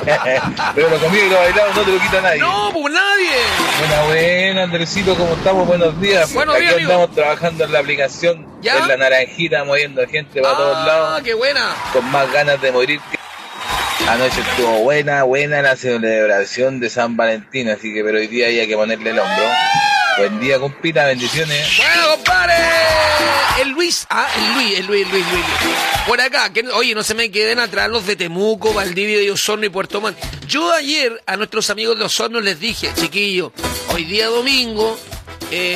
Pero lo comido y lo bailado no te lo quita nadie. No, pues nadie. Buena, Andresito, ¿cómo estamos? Buenos días. Buenos Aquí días, amigo. andamos trabajando en la aplicación, ¿Ya? en la naranjita, moviendo gente para todos lados, Qué buena. con más ganas de morir que... Anoche estuvo buena la celebración de San Valentín, así que pero hoy día hay que ponerle el hombro. Buen día, compita, bendiciones. Bueno, compadre. El Luis. El Luis. Por acá, que, oye, no se me queden atrás los de Temuco, Valdivia y Osorno y Puerto Montt. Yo ayer a nuestros amigos de Osorno les dije, chiquillos, hoy día domingo,